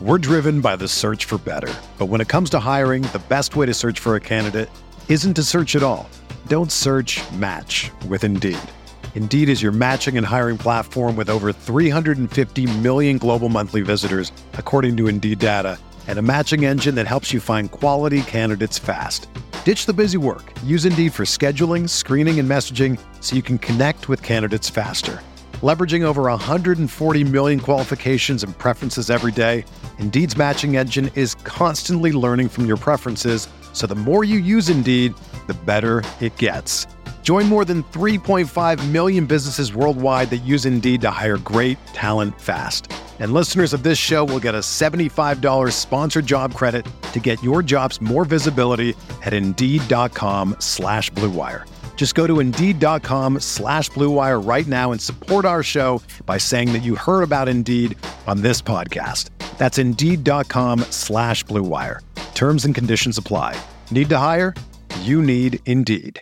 We're driven by the search for better. But when it comes to hiring, the best way to search for a candidate isn't to search at all. Don't search, match with Indeed. Indeed is your matching and hiring platform with over 350 million global monthly visitors, according to Indeed data, and a matching engine that helps you find quality candidates fast. Ditch the busy work. Use Indeed for scheduling, screening, and messaging so you can connect with candidates faster. Leveraging over 140 million qualifications and preferences every day, Indeed's matching engine is constantly learning from your preferences, so the more you use Indeed, the better it gets. Join more than 3.5 million businesses worldwide that use Indeed to hire great talent fast. And listeners of this show will get a $75 sponsored job credit to get your jobs more visibility at Indeed.com/Blue Wire. Just go to Indeed.com/Blue Wire right now and support our show by saying that you heard about Indeed on this podcast. That's Indeed.com/Blue Wire. Terms and conditions apply. Need to hire? You need Indeed.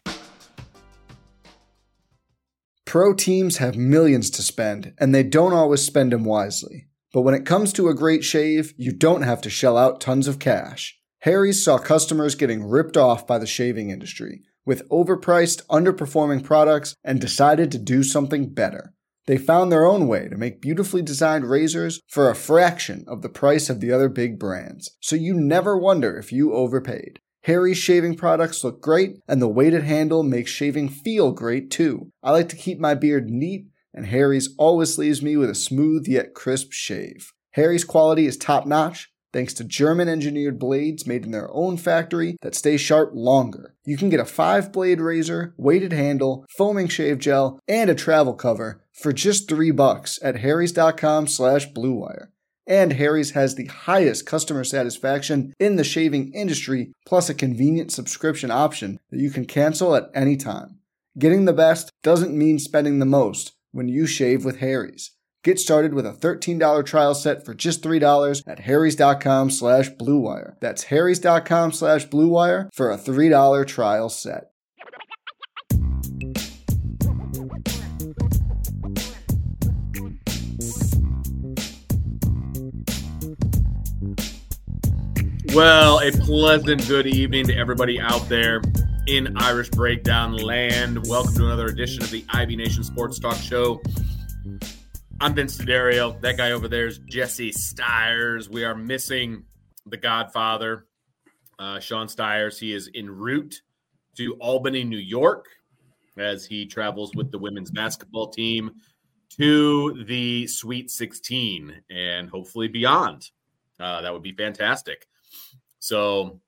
Pro teams have millions to spend, and they don't always spend them wisely. But when it comes to a great shave, you don't have to shell out tons of cash. Harry's saw customers getting ripped off by the shaving industry with overpriced, underperforming products and decided to do something better. They found their own way to make beautifully designed razors for a fraction of the price of the other big brands, so you never wonder if you overpaid. Harry's shaving products look great, and the weighted handle makes shaving feel great too. I like to keep my beard neat, and Harry's always leaves me with a smooth yet crisp shave. Harry's quality is top-notch, thanks to German-engineered blades made in their own factory that stay sharp longer. You can get a 5-blade razor, weighted handle, foaming shave gel, and a travel cover for just $3 at harrys.com/Blue Wire. And Harry's has the highest customer satisfaction in the shaving industry, plus a convenient subscription option that you can cancel at any time. Getting the best doesn't mean spending the most when you shave with Harry's. Get started with a $13 trial set for just $3 at harrys.com/Blue Wire. That's harrys.com/Blue Wire for a $3 trial set. Well, a pleasant good evening to everybody out there in Irish Breakdown land. Welcome to another edition of the IB Nation Sports Talk Show. I'm Vince D'Addario. That guy over there is Jesse Stiers. We are missing the Godfather, Sean Stiers. He is en route to Albany, New York, as he travels with the women's basketball team to the Sweet 16 and hopefully beyond. That would be fantastic. So,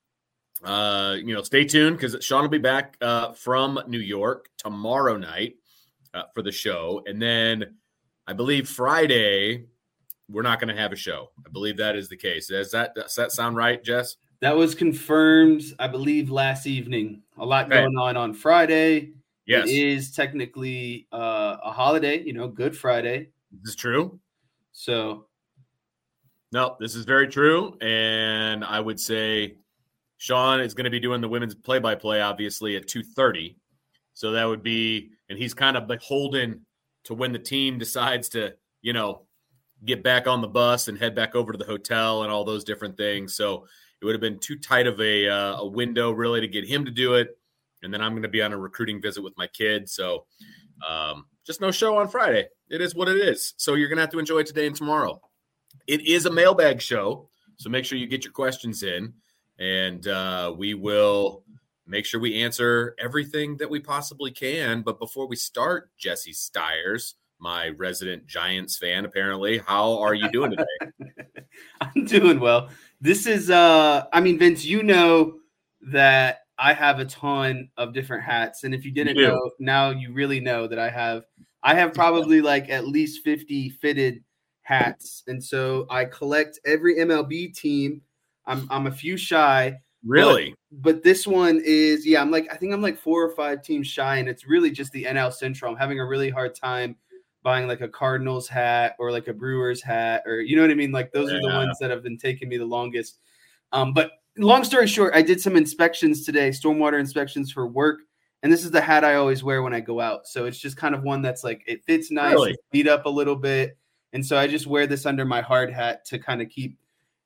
stay tuned because Sean will be back from New York tomorrow night for the show. And then I believe Friday, we're not going to have a show. I believe that is the case. Does that sound right, Jess? That was confirmed, I believe, last evening. A lot going on Friday. Yes. It is technically a holiday, Good Friday. This is true. So... No, this is very true, and I would say Sean is going to be doing the women's play-by-play, obviously, at 2:30. So that would be – and he's kind of beholden to when the team decides to, get back on the bus and head back over to the hotel and all those different things. So it would have been too tight of a window, really, to get him to do it. And then I'm going to be on a recruiting visit with my kids. So just no show on Friday. It is what it is. So you're going to have to enjoy it today and tomorrow. It is a mailbag show, so make sure you get your questions in, and we will make sure we answer everything that we possibly can. But before we start, Jesse Stiers, my resident Giants fan, apparently, how are you doing today? I'm doing well. This is, Vince, you know that I have a ton of different hats, and if you didn't know, now you really know that I have probably like at least 50 fitted hats, and so I collect every MLB team. I'm a few shy. Really? But this one is, I think I'm like 4 or 5 teams shy, and it's really just the NL Central. I'm having a really hard time buying like a Cardinals hat or like a Brewers hat, or you know what I mean? Like those are the ones that have been taking me the longest. But long story short, I did some inspections today, stormwater inspections for work. And this is the hat I always wear when I go out. So it's just kind of one that's like, it fits nice, beat up a little bit. And so I just wear this under my hard hat to kind of keep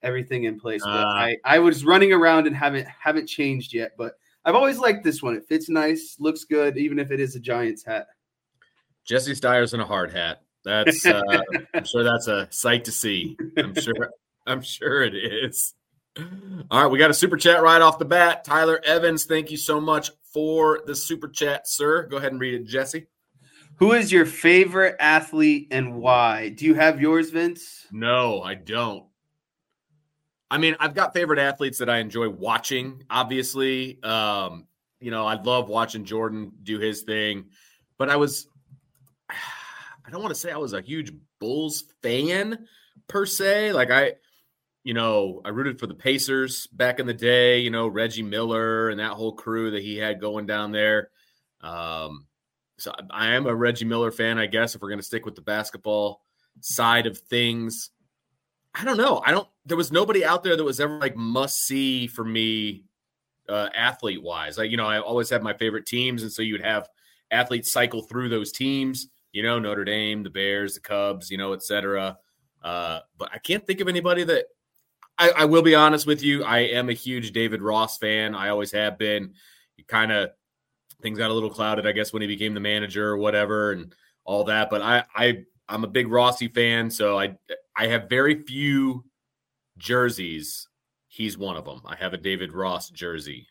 everything in place. But I was running around and haven't changed yet. But I've always liked this one. It fits nice, looks good, even if it is a Giants hat. Jesse Steyer's in a hard hat. That's I'm sure that's a sight to see. I'm sure it is. All right, we got a super chat right off the bat. Tyler Evans, thank you so much for the super chat, sir. Go ahead and read it, Jesse. Who is your favorite athlete and why? Do you have yours, Vince? No, I don't. I mean, I've got favorite athletes that I enjoy watching, obviously. I love watching Jordan do his thing. But I don't want to say I was a huge Bulls fan per se. Like I rooted for the Pacers back in the day, Reggie Miller and that whole crew that he had going down there. So I am a Reggie Miller fan, I guess, if we're going to stick with the basketball side of things. I don't know. There was nobody out there that was ever like must see for me athlete wise. Like, I always had my favorite teams. And so you would have athletes cycle through those teams, Notre Dame, the Bears, the Cubs, et cetera. But I can't think of anybody that I will be honest with you. I am a huge David Ross fan. I always have been. Things got a little clouded, I guess, when he became the manager or whatever and all that. But I'm a big Rossi fan, so I have very few jerseys. He's one of them. I have a David Ross jersey.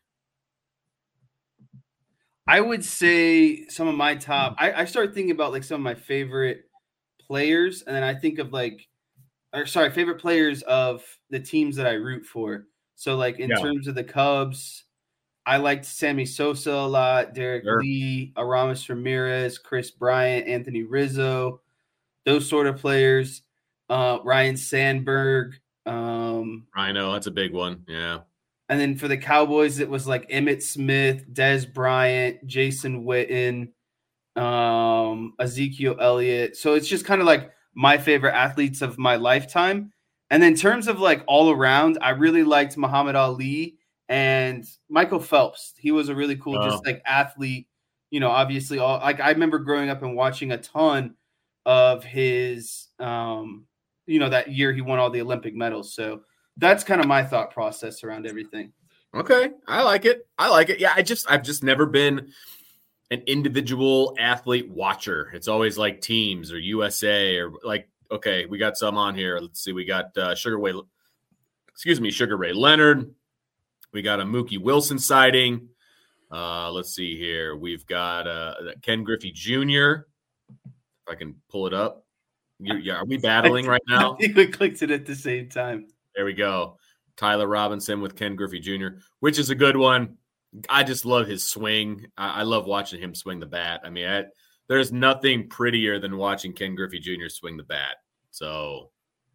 I would say some of my top. I started thinking about like some of my favorite players, and then I think of favorite players of the teams that I root for. So like in terms of the Cubs, I liked Sammy Sosa a lot, Derek Lee, Aramis Ramirez, Chris Bryant, Anthony Rizzo, those sort of players. Ryan Sandberg. Rhino, that's a big one. Yeah. And then for the Cowboys, it was like Emmitt Smith, Dez Bryant, Jason Witten, Ezekiel Elliott. So it's just kind of like my favorite athletes of my lifetime. And then in terms of like all around, I really liked Muhammad Ali and Michael Phelps. He was a really cool, just like athlete, obviously I remember growing up and watching a ton of his, that year he won all the Olympic medals. So that's kind of my thought process around everything. Okay. I like it. Yeah. I've just never been an individual athlete watcher. It's always like teams or USA or like, okay, we got some on here. Let's see. We got Sugar Ray Leonard. We got a Mookie Wilson sighting. Let's see here. We've got Ken Griffey Jr. If I can pull it up. Are we battling right now? I think we clicked it at the same time. There we go. Tyler Robinson with Ken Griffey Jr., which is a good one. I just love his swing. I love watching him swing the bat. I mean, there's nothing prettier than watching Ken Griffey Jr. swing the bat. So,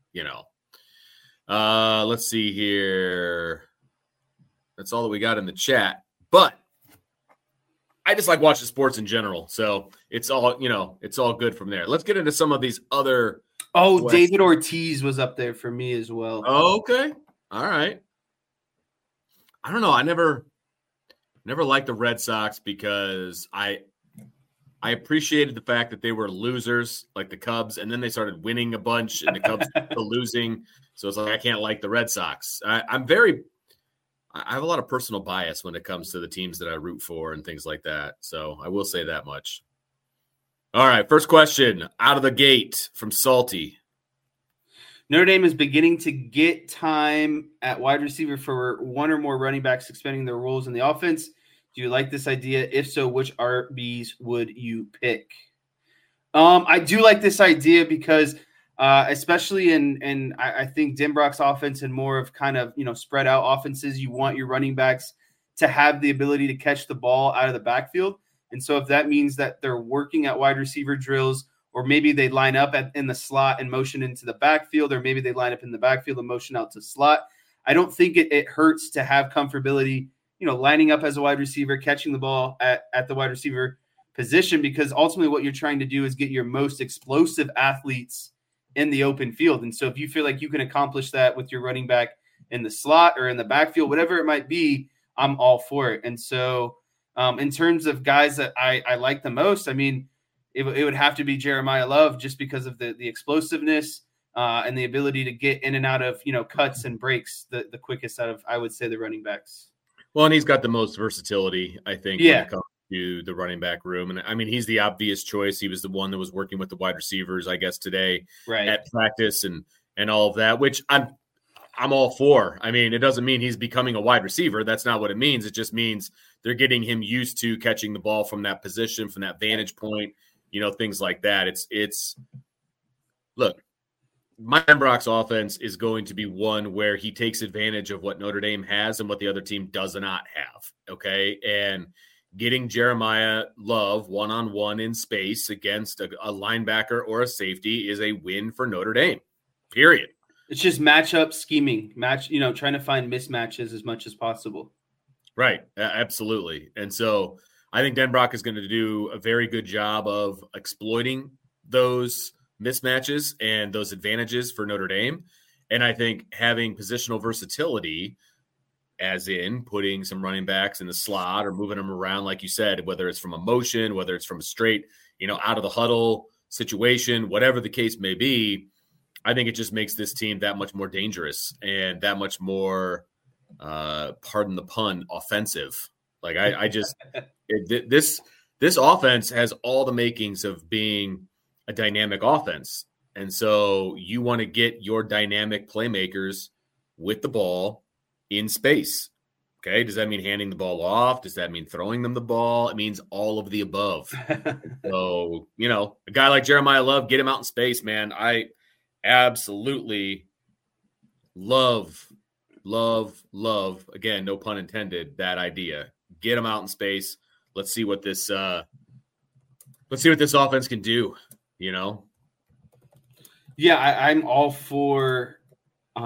let's see here. That's all that we got in the chat. But I just like watching sports in general. So it's all good from there. Let's get into some of these other. Oh, questions. David Ortiz was up there for me as well. Oh, okay. All right. I don't know. I never liked the Red Sox because I appreciated the fact that they were losers like the Cubs, and then they started winning a bunch and the Cubs were losing. So it's like I can't like the Red Sox. I have a lot of personal bias when it comes to the teams that I root for and things like that. So I will say that much. All right, first question out of the gate from Salty. Notre Dame is beginning to get time at wide receiver for one or more running backs expanding their roles in the offense. Do you like this idea? If so, which RBs would you pick? I do like this idea because especially in I think Denbrock's offense and more of kind of, spread out offenses, you want your running backs to have the ability to catch the ball out of the backfield. And so if that means that they're working at wide receiver drills, or maybe they line up in the slot and motion into the backfield, or maybe they line up in the backfield and motion out to slot, I don't think it hurts to have comfortability, lining up as a wide receiver, catching the ball at the wide receiver position, because ultimately what you're trying to do is get your most explosive athletes in the open field. And so if you feel like you can accomplish that with your running back in the slot or in the backfield, whatever it might be, I'm all for it. And so in terms of guys that I like the most, I mean, it would have to be Jeremiah Love just because of the explosiveness. and the ability to get in and out of, cuts and breaks the quickest out of, I would say, the running backs. Well, and he's got the most versatility, I think, when it comes to the running back room. And I mean, he's the obvious choice. He was the one that was working with the wide receivers, I guess, today at practice and all of that, which I'm all for. I mean, it doesn't mean he's becoming a wide receiver. That's not what it means. It just means they're getting him used to catching the ball from that position, from that vantage point, things like that. Look, Mike Denbrock's offense is going to be one where he takes advantage of what Notre Dame has and what the other team does not have, okay? And getting Jeremiah Love one-on-one in space against a linebacker or a safety is a win for Notre Dame, period. It's just matchup scheming, trying to find mismatches as much as possible. Right, absolutely. And so I think Denbrock is going to do a very good job of exploiting those mismatches and those advantages for Notre Dame. And I think having positional versatility, as in putting some running backs in the slot or moving them around, like you said, whether it's from a motion, whether it's from a straight, out of the huddle situation, whatever the case may be, I think it just makes this team that much more dangerous and that much more, pardon the pun, offensive. Like this offense has all the makings of being a dynamic offense. And so you want to get your dynamic playmakers with the ball in space. Okay. Does that mean handing the ball off? Does that mean throwing them the ball? It means all of the above. So, a guy like Jeremiah Love, get him out in space, man. I absolutely love, again, no pun intended, that idea. Get him out in space. Let's see what this offense can do. Yeah, I'm all for, a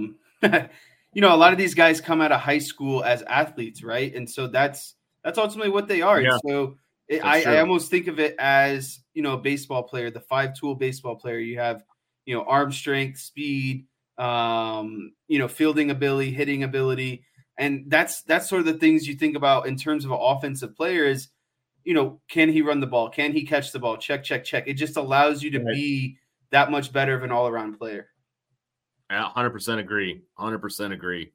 lot of these guys come out of high school as athletes, right? And so that's ultimately what they are. Yeah, so I almost think of it as, a baseball player, the 5-tool baseball player. You have, arm strength, speed, fielding ability, hitting ability. And that's sort of the things you think about in terms of an offensive player is, can he run the ball? Can he catch the ball? Check. It just allows you to be that much better of an all-around player. 100% agree. 100% agree.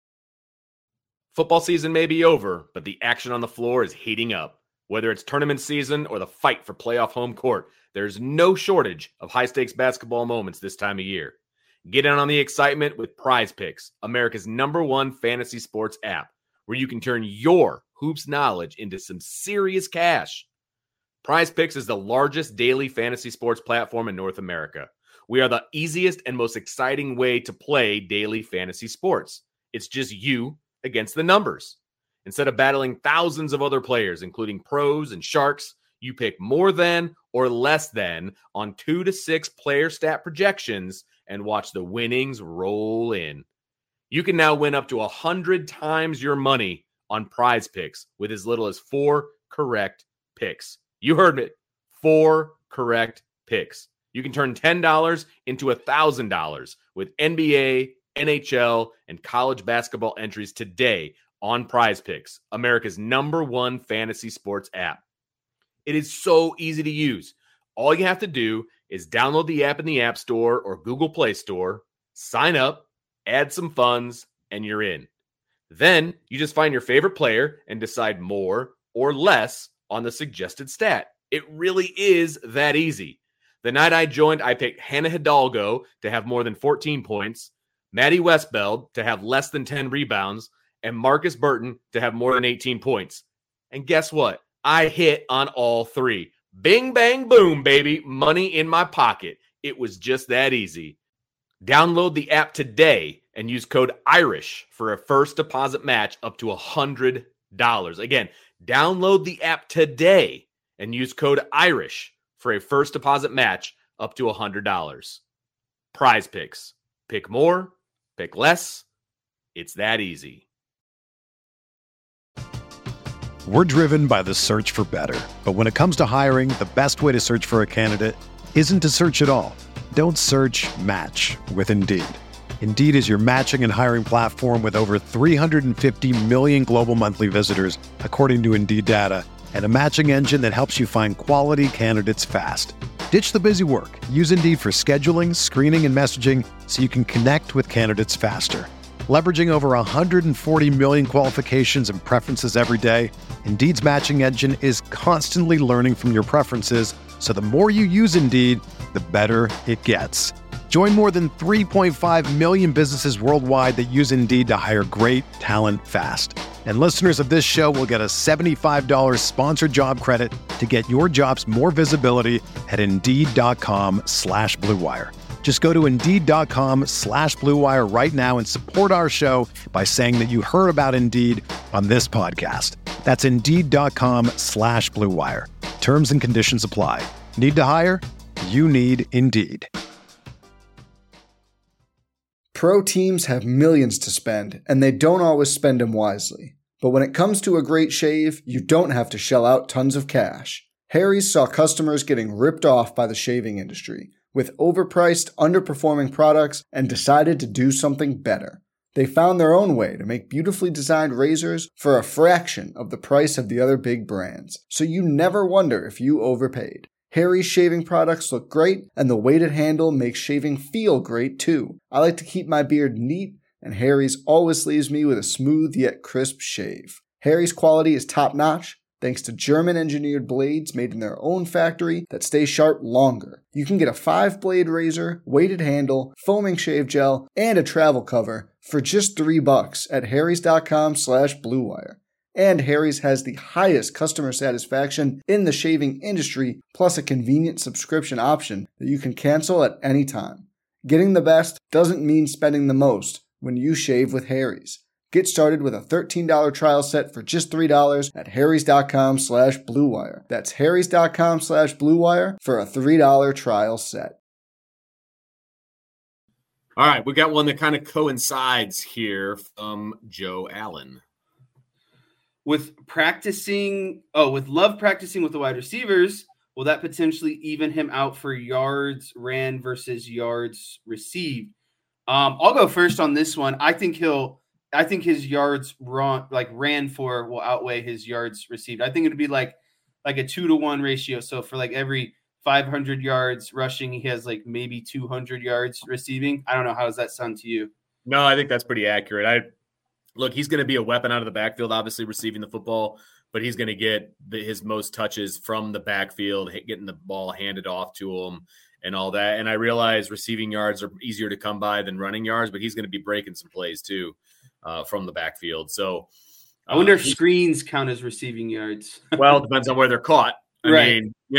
Football season may be over, but the action on the floor is heating up. Whether it's tournament season or the fight for playoff home court, there's no shortage of high-stakes basketball moments this time of year. Get in on the excitement with Prize Picks, America's #1 fantasy sports app, where you can turn your hoops knowledge into some serious cash. Prize Picks is the largest daily fantasy sports platform in North America. We are the easiest and most exciting way to play daily fantasy sports. It's just you against the numbers. Instead of battling thousands of other players, including pros and sharks, you pick more than or less than on 2 to 6 player stat projections and watch the winnings roll in. You can now win up to 100 times your money on Prize Picks with as little as 4 correct picks. You heard it. 4 correct picks. You can turn $10 into $1,000 with NBA, NHL, and college basketball entries today on Prize Picks, America's #1 fantasy sports app. It is so easy to use. All you have to do is download the app in the App Store or Google Play Store, sign up, add some funds, and you're in. Then you just find your favorite player and decide more or less on the suggested stat. It really is that easy. The night I joined, I picked Hannah Hidalgo to have more than 14 points, Maddie Westbeld to have less than 10 rebounds, and Marcus Burton to have more than 18 points. And guess what? I hit on all 3. Bing, bang, boom, baby. Money in my pocket. It was just that easy. Download the app today and use code IRISH for a first deposit match up to $100. Again, download the app today and use code IRISH for a first deposit match up to $100. Prize Picks. Pick more, pick less. It's that easy. We're driven by the search for better. But when it comes to hiring, the best way to search for a candidate isn't to search at all. Don't search, match with Indeed. Indeed is your matching and hiring platform with over 350 million global monthly visitors, according to Indeed data, and a matching engine that helps you find quality candidates fast. Ditch the busy work. Use Indeed for scheduling, screening, and messaging so you can connect with candidates faster. Leveraging over 140 million qualifications and preferences every day, Indeed's matching engine is constantly learning from your preferences, so the more you use Indeed, the better it gets. Join more than 3.5 million businesses worldwide that use Indeed to hire great talent fast. And listeners of this show will get a $75 sponsored job credit to get your jobs more visibility at Indeed.com/Blue Wire. Just go to Indeed.com/Blue Wire right now and support our show by saying that you heard about Indeed on this podcast. That's Indeed.com/Blue Wire. Terms and conditions apply. Need to hire? You need Indeed. Pro teams have millions to spend, and they don't always spend them wisely. But when it comes to a great shave, you don't have to shell out tons of cash. Harry's saw customers getting ripped off by the shaving industry with overpriced, underperforming products and decided to do something better. They found their own way to make beautifully designed razors for a fraction of the price of the other big brands, so you never wonder if you overpaid. Harry's shaving products look great, and the weighted handle makes shaving feel great too. I like to keep my beard neat, and Harry's always leaves me with a smooth yet crisp shave. Harry's quality is top-notch, thanks to German-engineered blades made in their own factory that stay sharp longer. You can get a 5-blade razor, weighted handle, foaming shave gel, and a travel cover for just $3 at harrys.com/Blue Wire. And Harry's has the highest customer satisfaction in the shaving industry, plus a convenient subscription option that you can cancel at any time. Getting the best doesn't mean spending the most when you shave with Harry's. Get started with a $13 trial set for just $3 at harrys.com/Blue Wire. That's harrys.com/Blue Wire for a $3 trial set. All right, we got one that kind of coincides here from Joe Allen. With Love practicing with the wide receivers, will that potentially even him out for yards ran versus yards received? I'll go first on this one. I think his yards ran for will outweigh his yards received. I think it'd be like a 2-to-1 ratio. So for like every 500 yards rushing, he has like maybe 200 yards receiving. I don't know. How does that sound to you? No, I think that's pretty accurate. Look, he's going to be a weapon out of the backfield, obviously receiving the football, but he's going to get his most touches from the backfield, getting the ball handed off to him and all that. And I realize receiving yards are easier to come by than running yards, but he's going to be breaking some plays too from the backfield. So I wonder if screens count as receiving yards. Well, it depends on where they're caught. Right.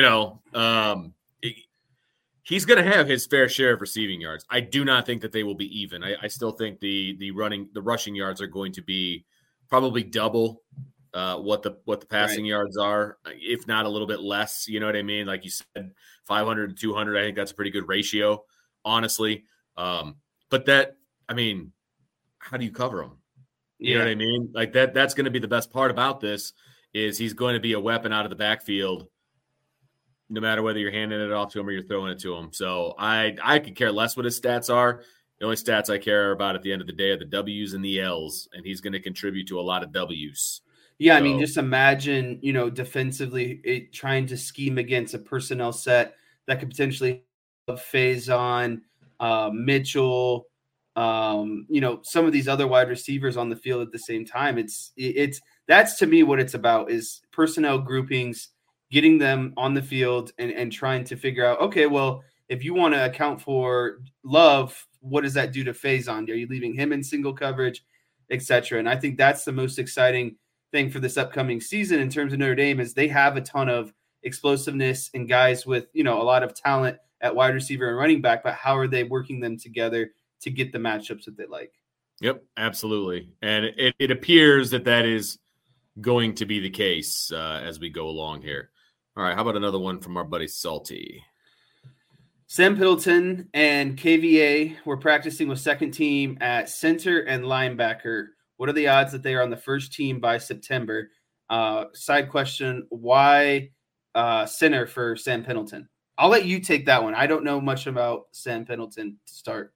He's going to have his fair share of receiving yards. I do not think that they will be even. I still think the rushing yards are going to be probably double what the passing yards are, if not a little bit less. You know what I mean? Like you said, 500 to 200. I think that's a pretty good ratio, honestly. But how do you cover him? You know what I mean? Like that's going to be the best part about this is he's going to be a weapon out of the backfield, no matter whether you're handing it off to him or you're throwing it to him. So I could care less what his stats are. The only stats I care about at the end of the day are the W's and the L's, and he's going to contribute to a lot of W's. Yeah, so, I mean, just imagine, defensively trying to scheme against a personnel set that could potentially have Faison, Mitchell, some of these other wide receivers on the field at the same time. That's to me what it's about is personnel groupings, getting them on the field and trying to figure out, okay, well, if you want to account for Love, what does that do to Faison? Are you leaving him in single coverage, et cetera? And I think that's the most exciting thing for this upcoming season in terms of Notre Dame is they have a ton of explosiveness and guys with, a lot of talent at wide receiver and running back, but how are they working them together to get the matchups that they like? Yep, absolutely. And it appears that is going to be the case as we go along here. All right, how about another one from our buddy Salty? Sam Piddleton and KVA were practicing with second team at center and linebacker. What are the odds that they are on the first team by September? Side question, why center for Sam Piddleton? I'll let you take that one. I don't know much about Sam Piddleton to start.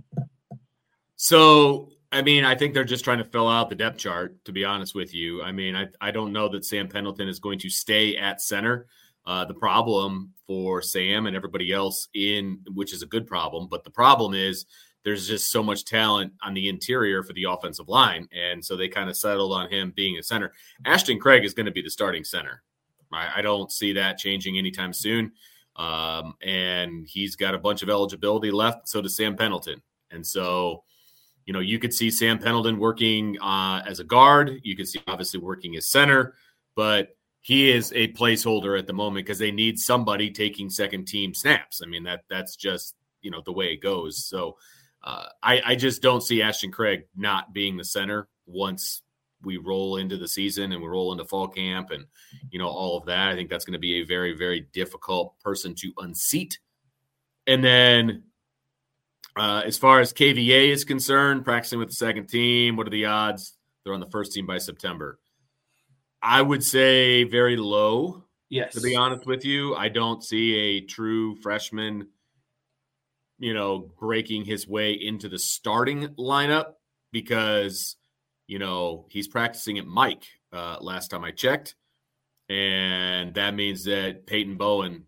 So, I think they're just trying to fill out the depth chart, to be honest with you. I don't know that Sam Pendleton is going to stay at center. The problem for Sam and everybody else which is a good problem, but the problem is there's just so much talent on the interior for the offensive line. And so they kind of settled on him being a center. Ashton Craig is going to be the starting center. I don't see that changing anytime soon. And he's got a bunch of eligibility left. So does Sam Pendleton. And so, you could see Sam Pendleton working as a guard. You could see obviously working as center, but he is a placeholder at the moment because they need somebody taking second team snaps. I mean, that's just, the way it goes. So I just don't see Ashton Craig not being the center once we roll into the season and we roll into fall camp and, all of that. I think that's going to be a very, very difficult person to unseat. And then as far as KVA is concerned, practicing with the second team, what are the odds they're on the first team by September? I would say very low. Yes. To be honest with you, I don't see a true freshman, breaking his way into the starting lineup because, he's practicing at Mike last time I checked. And that means that Drake Bowen,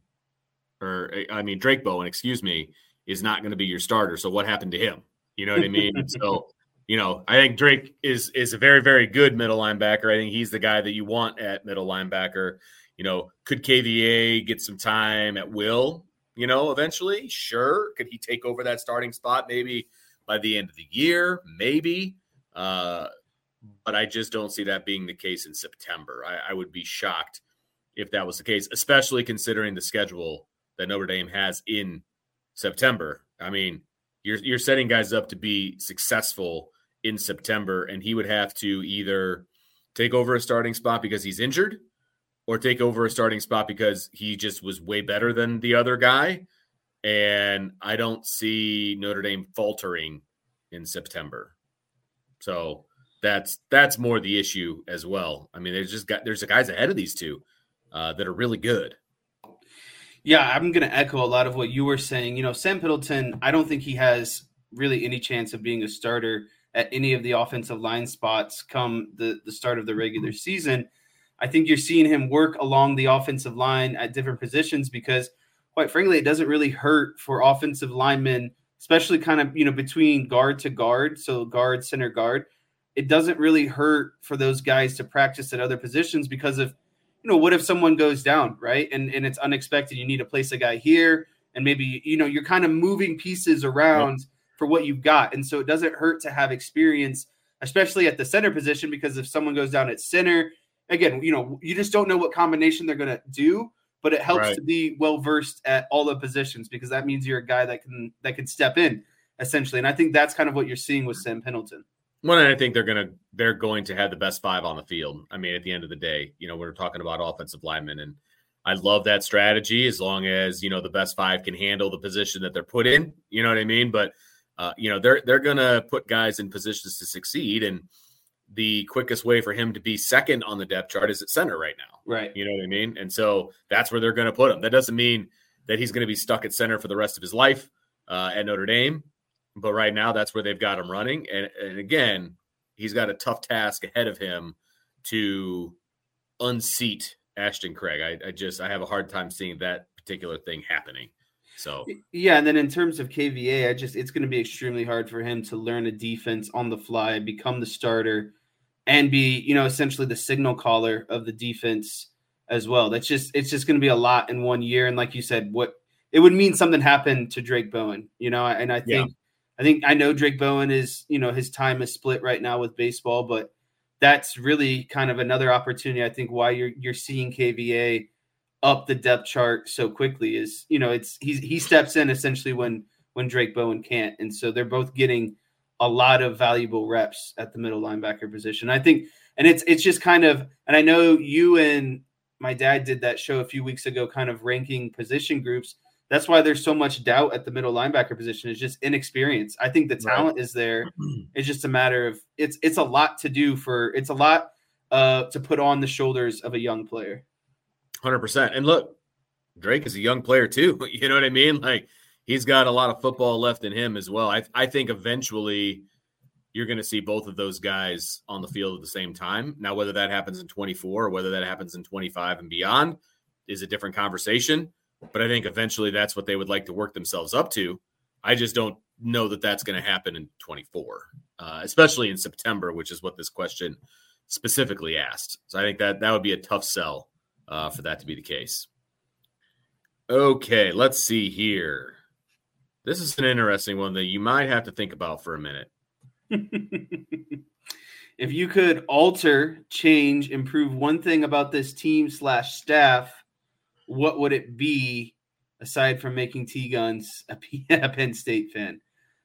is not going to be your starter. So what happened to him? You know what I mean? So, I think Drake is a very, very good middle linebacker. I think he's the guy that you want at middle linebacker. Could KVA get some time at will, eventually? Sure. Could he take over that starting spot maybe by the end of the year? Maybe. But I just don't see that being the case in September. I would be shocked if that was the case, especially considering the schedule that Notre Dame has in September. I mean, you're setting guys up to be successful in September, and he would have to either take over a starting spot because he's injured or take over a starting spot because he just was way better than the other guy. And I don't see Notre Dame faltering in September. So that's more the issue as well. I mean, there's guys ahead of these two that are really good. Yeah, I'm going to echo a lot of what you were saying. Sam Pendleton, I don't think he has really any chance of being a starter at any of the offensive line spots come the start of the regular season. I think you're seeing him work along the offensive line at different positions because, quite frankly, it doesn't really hurt for offensive linemen, especially kind of, between guard to guard, so guard, center guard. It doesn't really hurt for those guys to practice at other positions because of, what if someone goes down, right? And it's unexpected. You need to place a guy here, and maybe, you're kind of moving pieces around for what you've got. And so it doesn't hurt to have experience, especially at the center position, because if someone goes down at center, again, you just don't know what combination they're going to do, but it helps to be well-versed at all the positions because that means you're a guy that can step in essentially. And I think that's kind of what you're seeing with Sam Pendleton. Well, and I think they're going to have the best five on the field. I mean, at the end of the day, we're talking about offensive linemen, and I love that strategy as long as, the best five can handle the position that they're put in. You know what I mean? But, they're going to put guys in positions to succeed. And the quickest way for him to be second on the depth chart is at center right now. Right. You know what I mean? And so that's where they're going to put him. That doesn't mean that he's going to be stuck at center for the rest of his life at Notre Dame. But right now, that's where they've got him running. And again, he's got a tough task ahead of him to unseat Ashton Craig. I have a hard time seeing that particular thing happening. So yeah, and then in terms of KVA, it's going to be extremely hard for him to learn a defense on the fly, become the starter, and be, essentially the signal caller of the defense as well. It's just going to be a lot in 1 year. And like you said, it would mean something happened to Drake Bowen, and I think I know Drake Bowen is, his time is split right now with baseball, but that's really kind of another opportunity. I think why you're seeing KVA up the depth chart so quickly is, he steps in essentially when Drake Bowen can't. And so they're both getting a lot of valuable reps at the middle linebacker position. I think, and it's just kind of, and I know you and my dad did that show a few weeks ago, kind of ranking position groups. That's why there's so much doubt at the middle linebacker position. It's just inexperience. I think the talent is there. It's just a matter of it's a lot to do it's a lot to put on the shoulders of a young player. 100%. And look, Drake is a young player too. You know what I mean? Like he's got a lot of football left in him as well. I think eventually you're going to see both of those guys on the field at the same time. Now, whether that happens in 24 or whether that happens in 25 and beyond, is a different conversation. But I think eventually that's what they would like to work themselves up to. I just don't know that that's going to happen in 24, especially in September, which is what this question specifically asked. So I think that would be a tough sell for that to be the case. Okay, let's see here. This is an interesting one that you might have to think about for a minute. If you could alter, change, improve one thing about this team/staff, what would it be aside from making T-Guns a Penn State fan?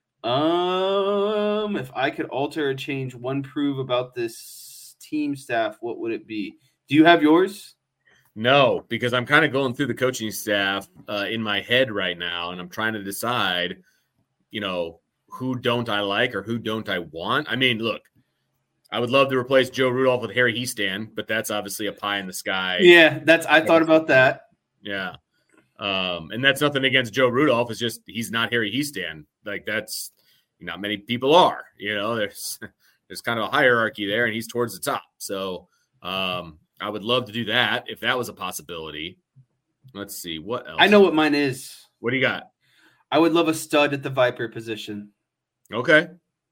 If I could alter or change one prove about this team staff, what would it be? Do you have yours? No, because I'm kind of going through the coaching staff in my head right now, and I'm trying to decide, who don't I like or who don't I want? I mean, look, I would love to replace Joe Rudolph with Harry Hiestand, but that's obviously a pie in the sky. Yeah, I thought about that. Yeah. And that's nothing against Joe Rudolph. It's just he's not Harry Hiestand. Like, that's not many people are. There's kind of a hierarchy there, and he's towards the top. So I would love to do that if that was a possibility. Let's see. What else? I know what mine is. What do you got? I would love a stud at the Viper position. Okay.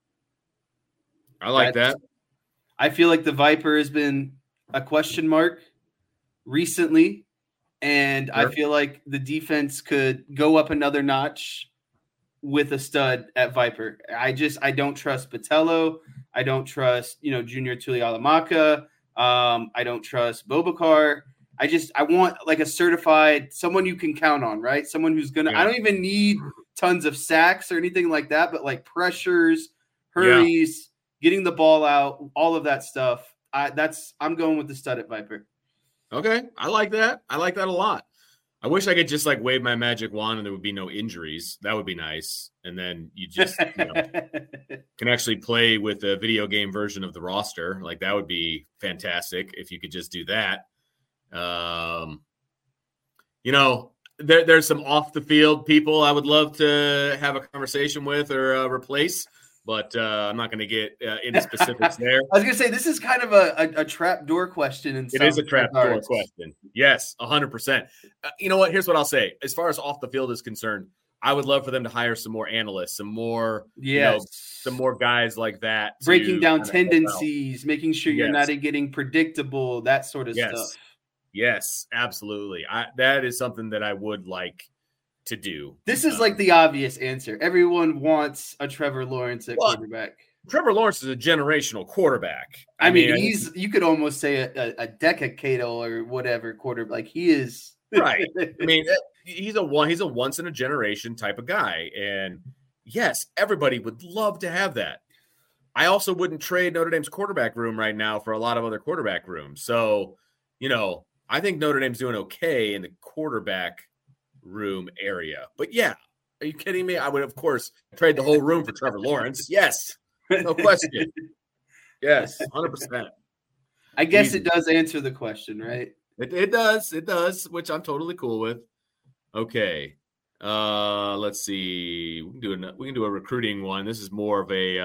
I like that. I feel like the Viper has been a question mark recently, and sure. I feel like the defense could go up another notch with a stud at Viper. I don't trust Botello. I don't trust, Junior Tuihalamaka. I don't trust Bobakar. I want like a certified, someone you can count on, right? Someone who's going to, I don't even need tons of sacks or anything like that, but like pressures, hurries, getting the ball out, all of that stuff. I'm going with the stud at Viper. Okay. I like that. I like that a lot. I wish I could just like wave my magic wand and there would be no injuries. That would be nice. And then you just can actually play with a video game version of the roster. Like that would be fantastic if you could just do that. There's some off the field people I would love to have a conversation with or replace. But I'm not going to get into specifics there. I was going to say, this is kind of a trap door question. It is a trap door question. Yes, 100%. You know what? Here's what I'll say. As far as off the field is concerned, I would love for them to hire some more analysts, some more guys like that. Breaking down tendencies, making sure you're not getting predictable, that sort of stuff. Yes, absolutely. That is something that I would like to do. This is like the obvious answer. Everyone wants a Trevor Lawrence at quarterback. Trevor Lawrence is a generational quarterback. I mean, you could almost say a decadal or whatever quarterback. Like he is right. I mean, he's a once in a generation type of guy. And yes, everybody would love to have that. I also wouldn't trade Notre Dame's quarterback room right now for a lot of other quarterback rooms. So, I think Notre Dame's doing okay in the quarterback room area. But yeah, are you kidding me? I would, of course, trade the whole room for Trevor Lawrence. Yes, no question. Yes, 100%. I guess it does answer the question, right? It does, which I'm totally cool with. Okay, let's see. We can do a recruiting one. This is more of a,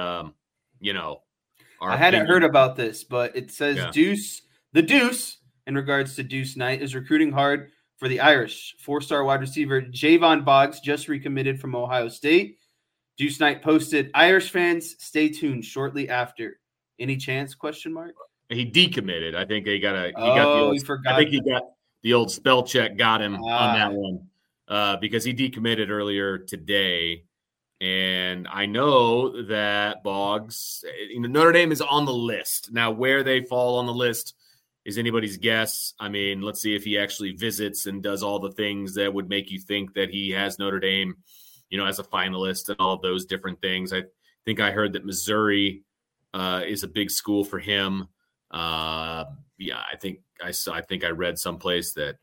I hadn't heard about this, but it says the Deuce, in regards to Deuce Knight, is recruiting hard for the Irish. 4-star wide receiver Javon Boggs just recommitted from Ohio State. Deuce Knight posted, "Irish fans, stay tuned shortly after. Any chance? ? He decommitted. I think he got the old spell check got him on that one because he decommitted earlier today. And I know that Boggs, Notre Dame is on the list. Now, where they fall on the list is anybody's guess. I mean, let's see if he actually visits and does all the things that would make you think that he has Notre Dame, as a finalist and all of those different things. I think I heard that Missouri is a big school for him. I think I read someplace that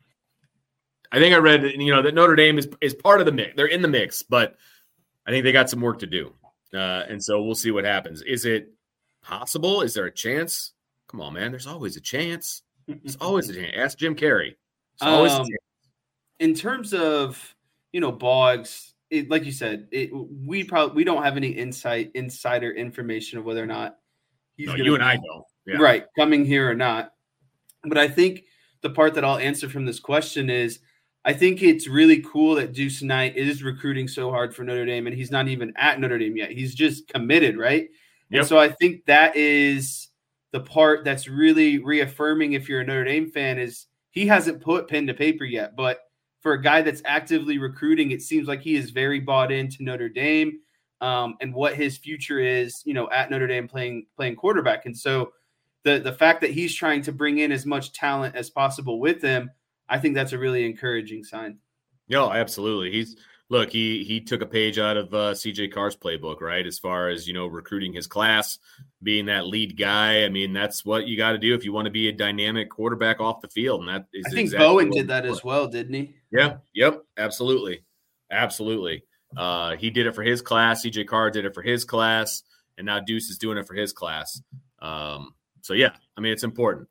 that Notre Dame is part of the mix. They're in the mix, but I think they got some work to do. And so we'll see what happens. Is it possible? Is there a chance? Come on, man. There's always a chance. There's always a chance. Ask Jim Carrey. There's always a chance. In terms of, Boggs, like you said, we don't have any insider information of whether or not he's going to you and I don't. Yeah. Right, coming here or not. But I think the part that I'll answer from this question is I think it's really cool that Deuce Knight is recruiting so hard for Notre Dame, and he's not even at Notre Dame yet. He's just committed, right? Yep. And so I think that is the part that's really reaffirming if you're a Notre Dame fan is he hasn't put pen to paper yet. But for a guy that's actively recruiting, it seems like he is very bought into Notre Dame and what his future is, at Notre Dame playing quarterback. And so the fact that he's trying to bring in as much talent as possible with him, I think that's a really encouraging sign. No, absolutely. He took a page out of CJ Carr's playbook, right? As far as, recruiting his class, being that lead guy. I mean, that's what you got to do if you want to be a dynamic quarterback off the field. And that is I think exactly Bowen did that as well, didn't he? Yeah. Yep. Absolutely. Absolutely. He did it for his class. CJ Carr did it for his class. And now Deuce is doing it for his class. So, yeah, I mean, it's important.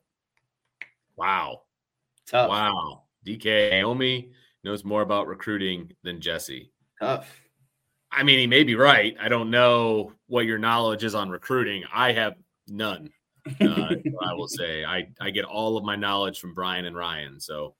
Wow. Tough. Wow. DK Naomi knows more about recruiting than Jesse. Tough. I mean, he may be right. I don't know what your knowledge is on recruiting. I have none. I will say I get all of my knowledge from Brian and Ryan. So,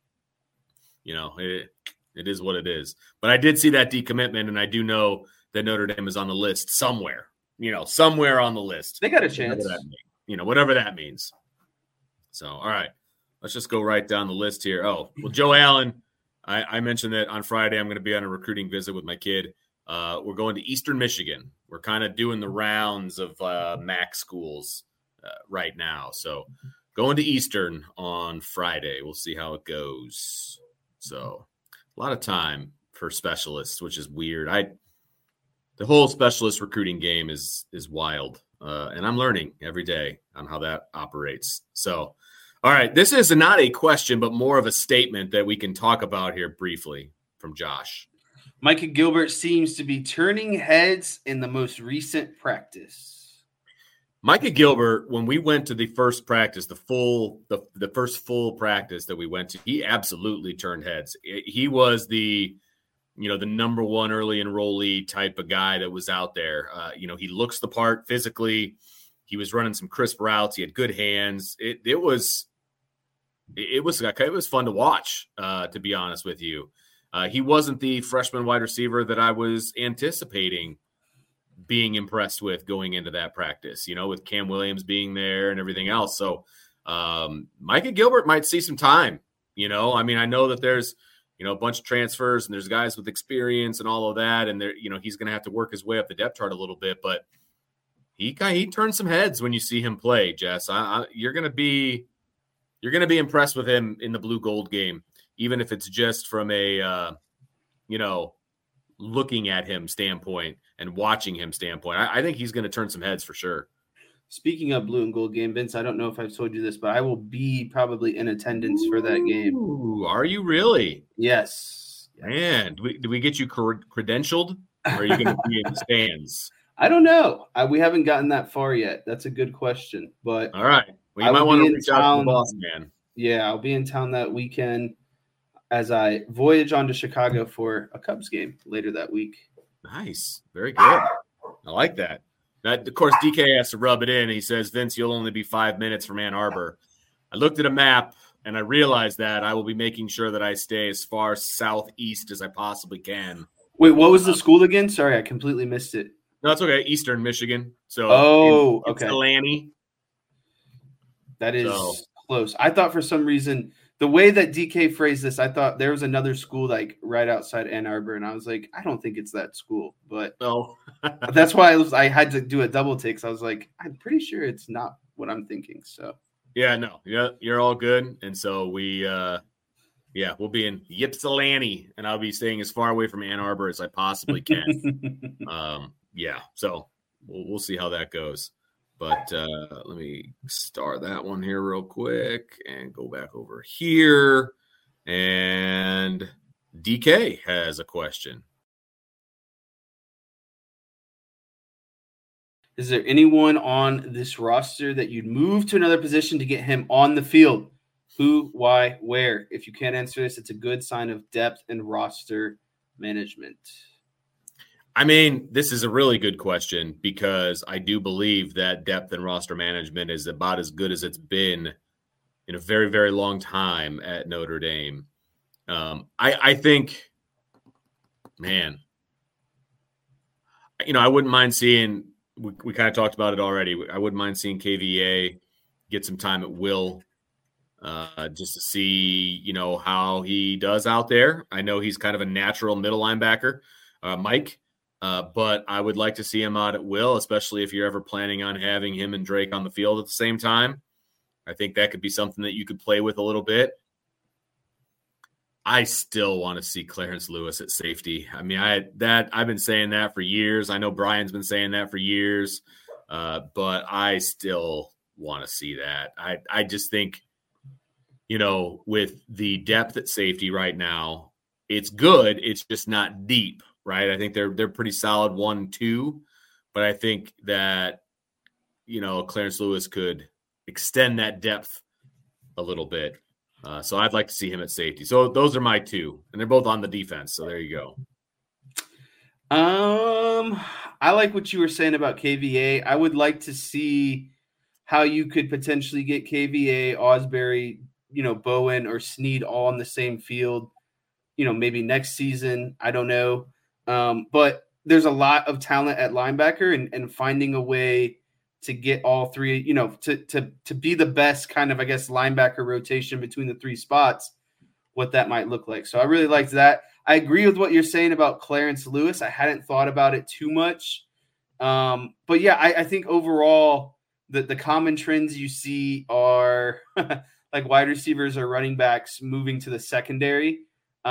it is what it is. But I did see that decommitment, and I do know that Notre Dame is on the list somewhere. Somewhere on the list. They got a chance. Whatever that means. So, all right. Let's just go right down the list here. Oh, well, Joe Allen, I mentioned that on Friday I'm going to be on a recruiting visit with my kid. We're going to Eastern Michigan. We're kind of doing the rounds of MAC schools right now. So going to Eastern on Friday. We'll see how it goes. So a lot of time for specialists, which is weird. The whole specialist recruiting game is wild. And I'm learning every day on how that operates. So, all right, this is not a question, but more of a statement that we can talk about here briefly from Josh. Micah Gilbert seems to be turning heads in the most recent practice. Micah Gilbert, when we went to the first practice, the first full practice that we went to, he absolutely turned heads. He was the number one early enrollee type of guy that was out there. He looks the part physically. He was running some crisp routes. He had good hands. It was fun to watch, to be honest with you. He wasn't the freshman wide receiver that I was anticipating being impressed with going into that practice, with Cam Williams being there and everything else. So Micah Gilbert might see some time, I mean, I know that there's, a bunch of transfers and there's guys with experience and all of that. And there, he's going to have to work his way up the depth chart a little bit, but he turns some heads when you see him play, Jess. You're going to be impressed with him in the blue gold game, even if it's just from a, looking at him standpoint and watching him standpoint. I think he's going to turn some heads for sure. Speaking of blue and gold game, Vince, I don't know if I've told you this, but I will be probably in attendance for that game. Ooh, are you really? Yes. Man, do we get you credentialed, or are you going to be in the stands? I don't know. We haven't gotten that far yet. That's a good question. But all right. Well, you might want to reach out to the boss, man. Yeah, I'll be in town that weekend as I voyage on to Chicago for a Cubs game later that week. Nice. Very good. I like that. Now, of course, DK has to rub it in. He says, Vince, you'll only be 5 minutes from Ann Arbor. I looked at a map, and I realized that I will be making sure that I stay as far southeast as I possibly can. Wait, what was the school again? Sorry, I completely missed it. No, it's okay. Eastern Michigan. So, okay. Ypsilanti. That is close. I thought for some reason – the way that DK phrased this, I thought there was another school like right outside Ann Arbor, and I was like, I don't think it's that school. But no, that's why I had to do a double take. So I was like, I'm pretty sure it's not what I'm thinking. So yeah, no, yeah, you're all good. And so we'll be in Ypsilanti, and I'll be staying as far away from Ann Arbor as I possibly can. So we'll see how that goes. But let me star that one here real quick and go back over here. And DK has a question. Is there anyone on this roster that you'd move to another position to get him on the field? Who, why, where? If you can't answer this, it's a good sign of depth and roster management. I mean, this is a really good question because I do believe that depth and roster management is about as good as it's been in a very, very long time at Notre Dame. I think, man, I wouldn't mind seeing, we kind of talked about it already. I wouldn't mind seeing KVA get some time at Will, just to see, how he does out there. I know he's kind of a natural middle linebacker, Mike, but I would like to see him out at Will, especially if you're ever planning on having him and Drake on the field at the same time. I think that could be something that you could play with a little bit. I still want to see Clarence Lewis at safety. I mean, I've been saying that for years. I know Brian's been saying that for years, but I still want to see that. I just think, with the depth at safety right now, it's good. It's just not deep, right? I think they're pretty solid 1-2, but I think that, Clarence Lewis could extend that depth a little bit. So I'd like to see him at safety. So those are my two, and they're both on the defense. So there you go. I like what you were saying about KVA. I would like to see how you could potentially get KVA, Ausberry, Bowen or Snead all on the same field, maybe next season. I don't know. But there's a lot of talent at linebacker, and finding a way to get all three, to be the best kind of, I guess, linebacker rotation between the three spots, what that might look like. So I really liked that. I agree with what you're saying about Clarence Lewis. I hadn't thought about it too much. But yeah, I think overall the common trends you see are like wide receivers or running backs moving to the secondary.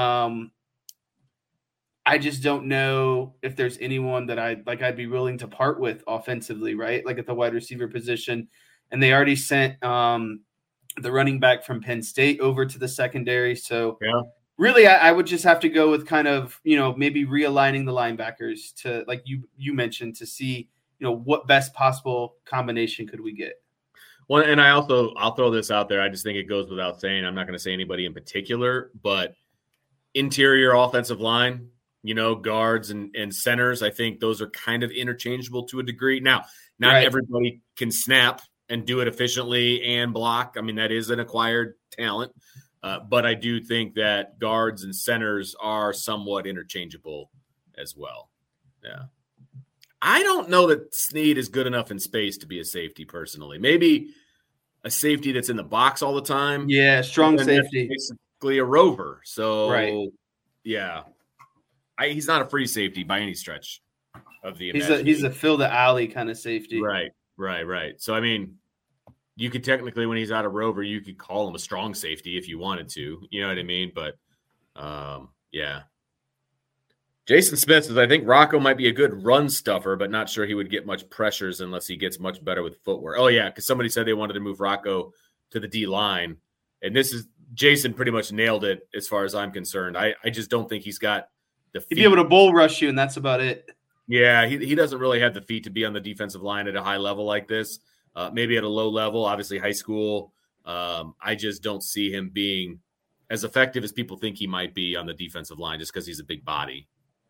I just don't know if there's anyone that I'd be willing to part with offensively, right? Like at the wide receiver position. And they already sent the running back from Penn State over to the secondary. So really, I would just have to go with kind of, maybe realigning the linebackers to, like you mentioned, to see, what best possible combination could we get. Well, and I'll throw this out there. I just think it goes without saying. I'm not going to say anybody in particular, but interior offensive line, guards and centers, I think those are kind of interchangeable to a degree. Now, not everybody can snap and do it efficiently and block. I mean, that is an acquired talent. But I do think that guards and centers are somewhat interchangeable as well. Yeah. I don't know that Snead is good enough in space to be a safety personally. Maybe a safety that's in the box all the time. Yeah, strong safety. Basically a rover. So, yeah. He's not a free safety by any stretch of the imagination. He's a fill the alley kind of safety. Right. So, I mean, you could technically, when he's out of rover, you could call him a strong safety if you wanted to. You know what I mean? But, yeah. Jason Smith says, I think Rocco might be a good run stuffer, but not sure he would get much pressures unless he gets much better with footwork. Oh, yeah, because somebody said they wanted to move Rocco to the D-line. And Jason pretty much nailed it as far as I'm concerned. I just don't think he's got the feet. He'd be able to bull rush you, and that's about it. Yeah, he doesn't really have the feet to be on the defensive line at a high level like this. Maybe at a low level, obviously high school. I just don't see him being as effective as people think he might be on the defensive line just because he's a big body.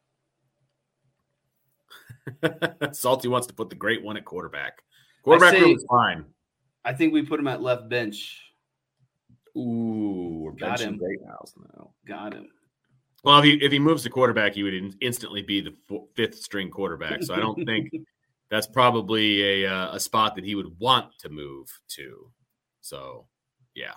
Salty wants to put the great one at quarterback. Quarterback room is fine. I think we put him at left bench. Ooh, we're got him. Great house now. Got him. Well, if he moves to quarterback, he would instantly be the fifth string quarterback. So I don't think that's probably a spot that he would want to move to. So, yeah.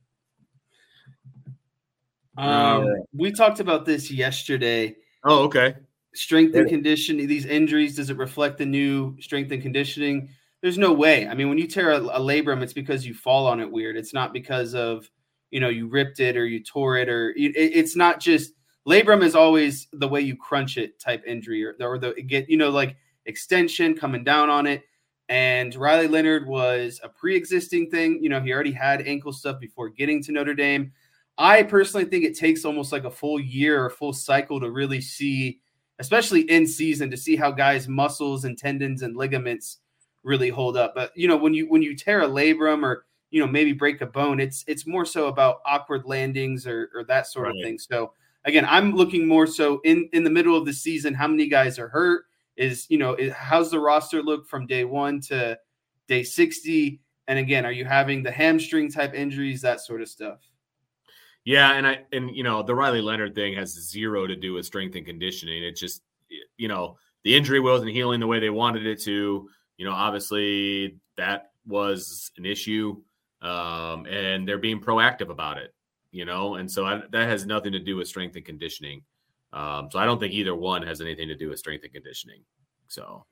We talked about this yesterday. Oh, okay. Strength and conditioning, these injuries, does it reflect the new strength and conditioning? There's no way. I mean, when you tear a labrum, it's because you fall on it weird. It's not because of, you ripped it or you tore it, or it's not just labrum is always the way you crunch it type injury or like extension coming down on it. And Riley Leonard was a pre-existing thing. He already had ankle stuff before getting to Notre Dame. I personally think it takes almost like a full year or full cycle to really see, especially in season, to see how guys' muscles and tendons and ligaments really hold up. But, when you tear a labrum or, maybe break a bone, it's more so about awkward landings or that sort of thing. So again, I'm looking more so in the middle of the season, how many guys are hurt how's the roster look from day 1 to day 60? And again, are you having the hamstring type injuries, that sort of stuff? Yeah, and the Riley Leonard thing has zero to do with strength and conditioning. It's just, the injury wasn't healing the way they wanted it to. Obviously that was an issue, and they're being proactive about it. And so that has nothing to do with strength and conditioning. So I don't think either one has anything to do with strength and conditioning. So,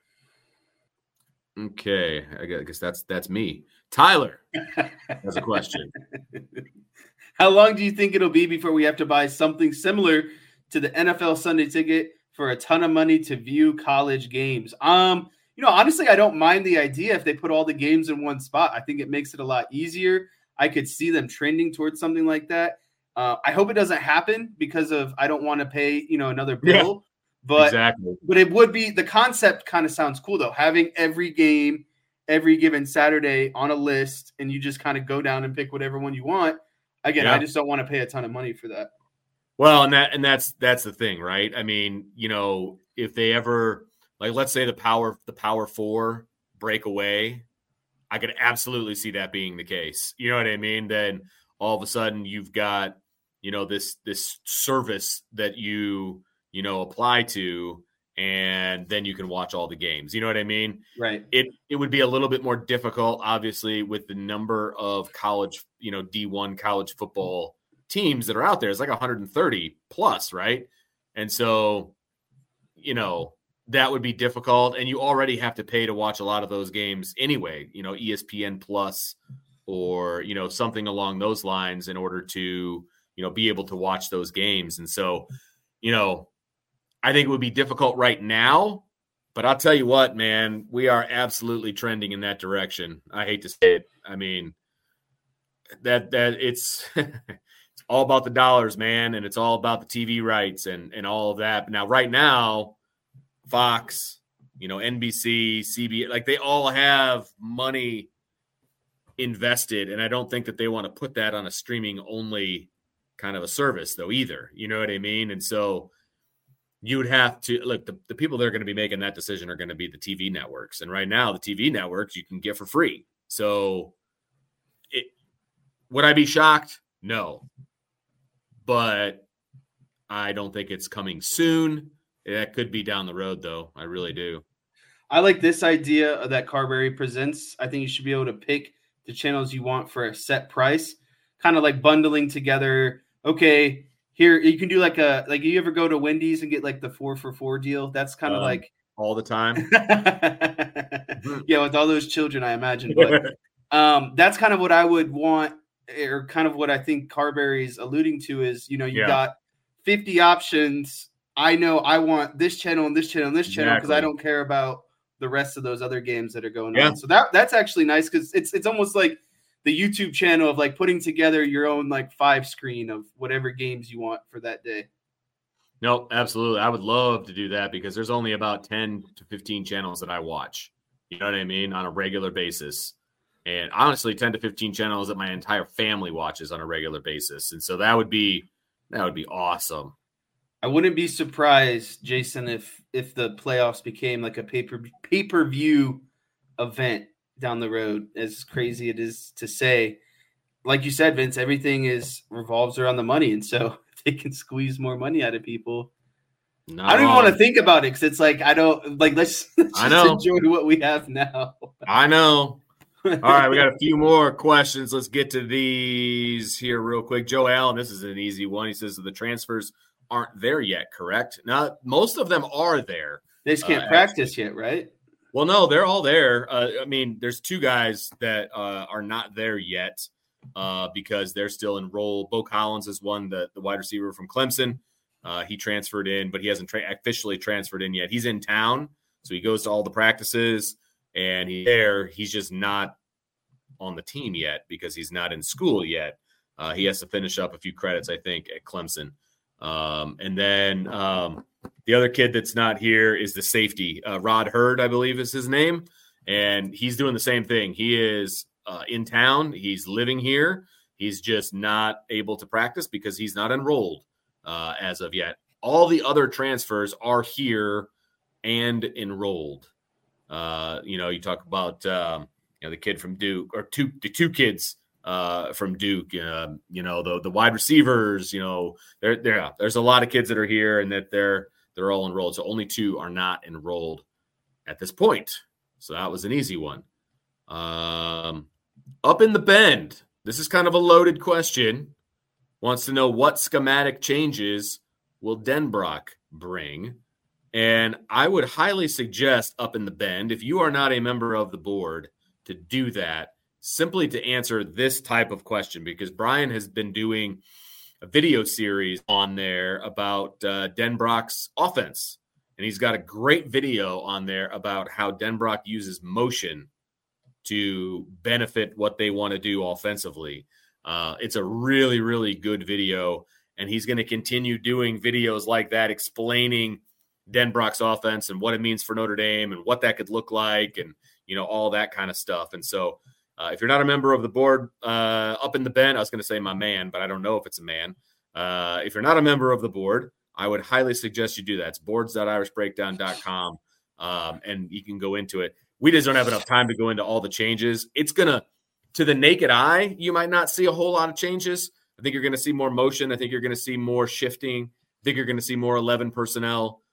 okay, I guess that's me. Tyler has a question. How long do you think it'll be before we have to buy something similar to the NFL Sunday Ticket for a ton of money to view college games? Honestly, I don't mind the idea if they put all the games in one spot. I think it makes it a lot easier. I could see them trending towards something like that. I hope it doesn't happen because I don't want to pay, another bill. But exactly. But it would be, the concept kind of sounds cool though. Having every game, every given Saturday on a list, and you just kind of go down and pick whatever one you want. Again, I just don't want to pay a ton of money for that. Well, and that's the thing, right? I mean, if they ever, like, let's say the Power Four break away, I could absolutely see that being the case. You know what I mean? Then all of a sudden you've got, this service that you apply to, and then you can watch all the games. You know what I mean? Right. It would be a little bit more difficult, obviously, with the number of college, D1 college football teams that are out there. It's like 130 plus, right? And so, that would be difficult. And you already have to pay to watch a lot of those games anyway, ESPN Plus or, something along those lines in order to, be able to watch those games. And so, I think it would be difficult right now, but I'll tell you what, man, we are absolutely trending in that direction. I hate to say it. I mean, that it's it's all about the dollars, man, and it's all about the TV rights and all of that. Now, right now, Fox, NBC, CBS, like, they all have money invested, and I don't think that they want to put that on a streaming only kind of a service though either. You know what I mean? And so you would have to look, the people that are going to be making that decision are going to be the TV networks. And right now the TV networks you can get for free. So would I be shocked? No, but I don't think it's coming soon. That could be down the road though. I really do. I like this idea that Carberry presents. I think you should be able to pick the channels you want for a set price, kind of like bundling together. Okay, here you can do like you ever go to Wendy's and get like the 4 for $4 deal? That's kind of like all the time. Yeah, with all those children, I imagine. But that's kind of what I would want, or kind of what I think Carberry's alluding to is, you got 50 options. I know I want this channel and this channel and this channel because I don't care about the rest of those other games that are going on. So that's actually nice because it's almost like the YouTube channel of like putting together your own like 5 screen of whatever games you want for that day. No, absolutely. I would love to do that because there's only about 10 to 15 channels that I watch. You know what I mean? On a regular basis. And honestly, 10 to 15 channels that my entire family watches on a regular basis. And so that would be awesome. I wouldn't be surprised, Jason, if the playoffs became like a pay-per-view event down the road, as crazy it is to say. Like you said, Vince, everything revolves around the money. And so if they can squeeze more money out of people, I don't even want to think about it because it's like, I don't like, let's just enjoy what we have now. I know. All right, we got a few more questions. Let's get to these here real quick. Joe Allen, this is an easy one. He says the transfers aren't there yet, correct? Now, most of them are there. They just can't practice yet, right? Well, no, they're all there. I mean, there's 2 guys that are not there yet because they're still enrolled. Bo Collins is one, the wide receiver from Clemson. He transferred in, but he hasn't officially transferred in yet. He's in town, so he goes to all the practices, and he's there. He's just not on the team yet because he's not in school yet. He has to finish up a few credits, I think, at Clemson. And then the other kid that's not here is the safety, Rod Hurd, I believe is his name. And he's doing the same thing. He is in town. He's living here. He's just not able to practice because he's not enrolled as of yet. All the other transfers are here and enrolled. You talk about the kid from Duke, or the two kids from Duke, the wide receivers, there's a lot of kids that are here and that they're all enrolled. So only 2 are not enrolled at this point. So that was an easy one. Up in the Bend, this is kind of a loaded question. Wants to know what schematic changes will Denbrock bring? And I would highly suggest Up in the Bend, if you are not a member of the board, to do that, simply to answer this type of question, because Brian has been doing a video series on there about Denbrock's offense. And he's got a great video on there about how Denbrock uses motion to benefit what they want to do offensively. It's a really, really good video. And he's going to continue doing videos like that, explaining Denbrock's offense and what it means for Notre Dame and what that could look like and, all that kind of stuff. And so if you're not a member of the board, Up in the Bend, I was going to say my man, but I don't know if it's a man. If you're not a member of the board, I would highly suggest you do that. It's boards.irishbreakdown.com, and you can go into it. We just don't have enough time to go into all the changes. It's going to the naked eye, you might not see a whole lot of changes. I think you're going to see more motion. I think you're going to see more shifting. I think you're going to see more 11 personnel.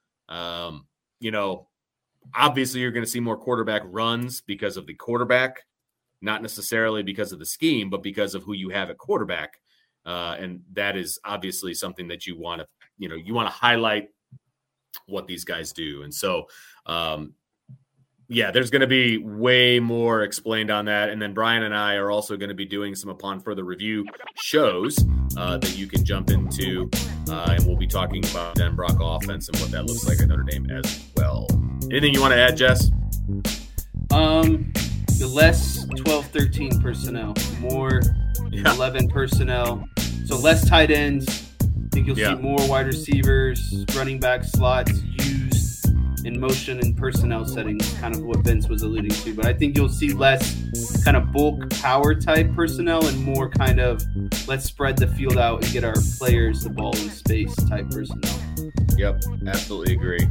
Obviously you're going to see more quarterback runs because of the quarterback, not necessarily because of the scheme, but because of who you have at quarterback. And that is obviously something that you want to highlight what these guys do. And so, there's going to be way more explained on that. And then Brian and I are also going to be doing some Upon Further Review shows that you can jump into. And we'll be talking about Denbrock offense and what that looks like at Notre Dame as well. Anything you want to add, Jess? The less 12-13 personnel, more 11 personnel. So less tight ends. I think you'll see more wide receivers, running back slots used in motion and personnel settings, kind of what Vince was alluding to. But I think you'll see less kind of bulk power type personnel and more kind of let's spread the field out and get our players the ball in space type personnel. Yep, absolutely agree.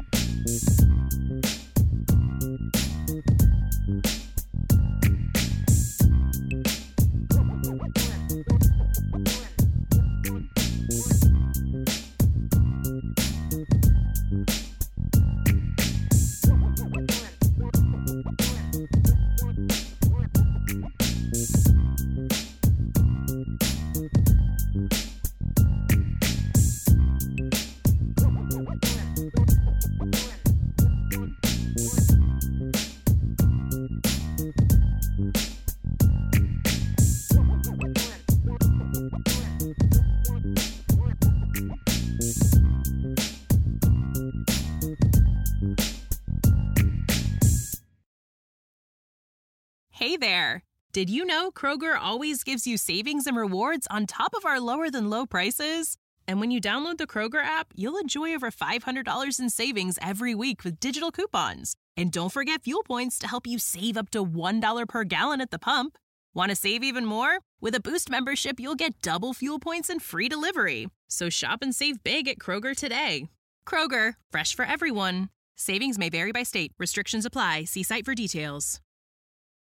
Hey there! Did you know Kroger always gives you savings and rewards on top of our lower-than-low prices? And when you download the Kroger app, you'll enjoy over $500 in savings every week with digital coupons. And don't forget fuel points to help you save up to $1 per gallon at the pump. Want to save even more? With a Boost membership, you'll get double fuel points and free delivery. So shop and save big at Kroger today. Kroger, fresh for everyone. Savings may vary by state. Restrictions apply. See site for details.